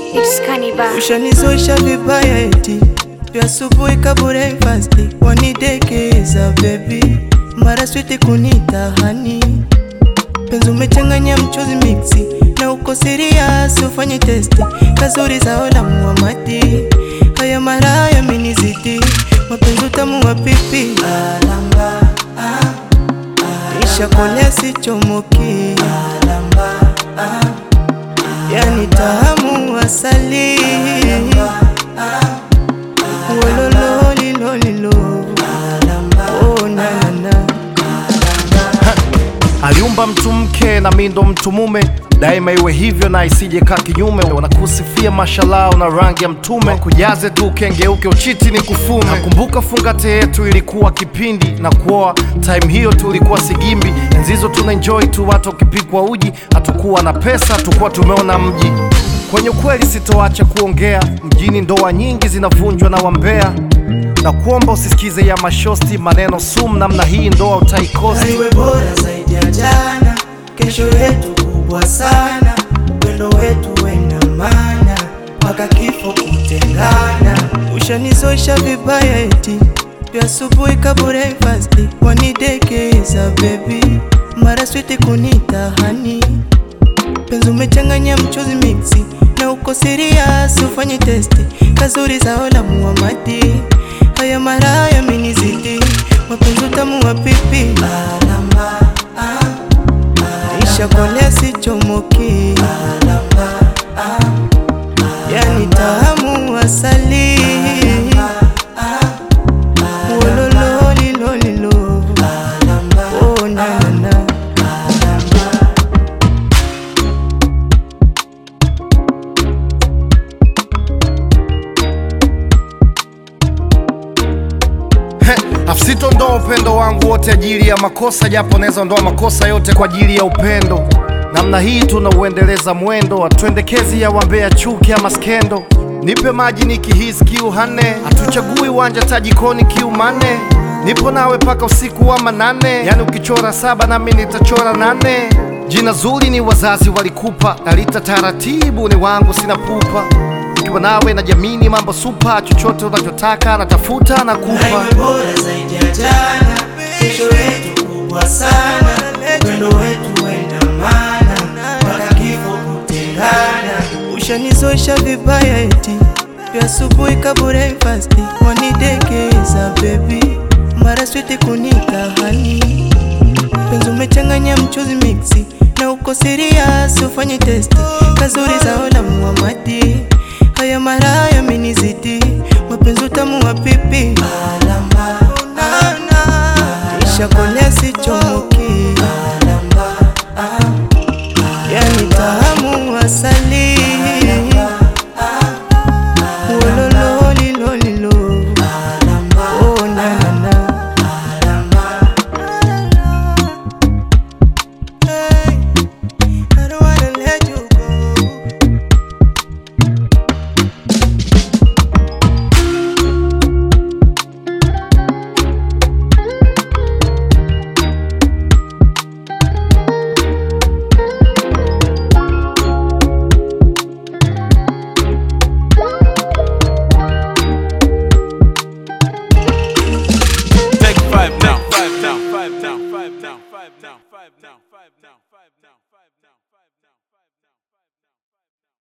It's Cannibal. Ushanizoesha vibaya eti vya asubuhi kabure fasti wanidekeza baby, mara sweet kunita hani, penzi umechanganya mchuzi mixi na uko serious, ufanye testi kazuri za ola Muhammadi, haya mara yaminizidi mapenzi utamu wa pipi alamba isha kole sichomoki alamba yani tamu asali wolololi lolilo oh na na na. Aliumba mtu mke na mimi ndo mtu mume, daima iwe hivyo na isije kaa kinyume. Wanakusifia mashallah na rangi ya mtume, kujaze tu kengeuke uchiti ni kufume. Nakumbuka fungate yetu ilikuwa kipindi na kuoa, time hiyo tulikuwa sigimbi. Enzizo tuna enjoy tu watu wakipikwa uji, hatukuwa na pesa, hatukuwa tumeona mji. Kwenye kweli sitoacha kuongea, mjini ndoa nyingi zinavunjwa na wambea. Na kuomba usisikize ya mashosti, maneno sumu namna hii ndoa utaikosa. Iwe bora zaidi ya jana, kesho yetu kubwa sana, wendo wetu wena maana, mpaka kifo kutengana. Ushanizoesha vibaya eti vya asubuhi kabure fasti wanidekeza baby, mara sweet kunita hani, penzi umechanganya mchuzi mixi na uko serious, ufanye testi kazuri za ola Muhammadi, haya mara yaminizidi mapenzi utamu wa pipi alamba isha kole sichomoki alamba yani tamu asali wolololi lolilo oh na na na. Afsito ndo upendo wangu wote ajili ya makosa, japo neza ndoa makosa yote kwa ajili ya upendo. Namna hii tunauendeleza mwendo, atuendekezi ya wambea chuki ama skendo. Nipe maji nikihisi kiu hane, hatuchagui wanja tajikoni kiu mane. Nipo nawe paka usiku wa manane, yani ukichora 7 nami nitachora 8. Jina zuri ni wazazi walikupa, nalita taratibu ni wangu sina pupa. Ukiwa nawe na jamini mambo super, chochote unachotaka natafuta na kupa. Iwe bora zaidi ya jana, kesho yetu kubwa sana, wendo wetu wena maana, mpaka kifo kutengana. Ushanizoesha vibaya eti vya asubuhi kabure fasti wanidekeza baby, mara sweet kunita hani, penzi umechanganya mchuzi mixi na uko serious, ufanye testi kazuri za ola Muhammadi, haya mara yaminizidi mapenzi utamu wa pipi alamba isha kole sichomoki alamba yani tamu asali wolololi lolilo oh na na na. Hey, I don't wanna let you go. Take 5 now.